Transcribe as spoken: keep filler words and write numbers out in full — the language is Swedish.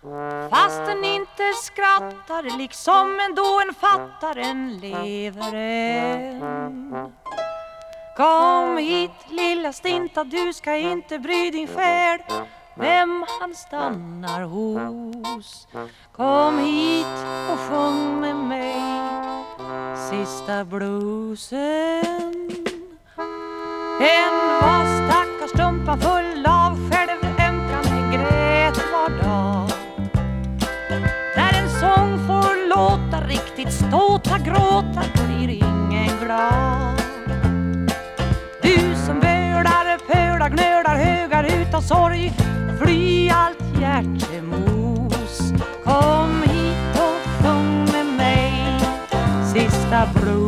Fast den inte skrattar, liksom ändå en fattaren lever än. Kom hit lilla stinta, du ska inte bry din själ vem han stannar hos. Kom hit och sjung med mig sista bluesen. En var stackars stumpa full av självömkan, grät var dag. När en sång får låta riktigt ståta, gråta blir ingen glad. Du som bölar, pölar, gnölar högar utav sorg, fly allt hjärtemos. Kom hit och sjung med mig sista bluesen.